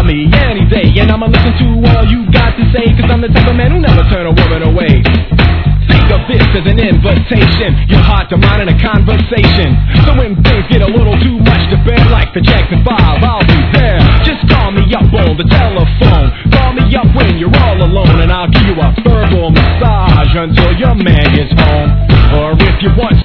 call me any day, and I'ma listen to all you got to say, cause I'm the type of man who never turn a woman away. Think of this as an invitation, your heart to mine in a conversation. So when things get a little too much to bear, like the Jackson 5, I'll be there. Just call me up on the telephone, call me up when you're all alone, and I'll give you a verbal massage until your man gets home. Or if you want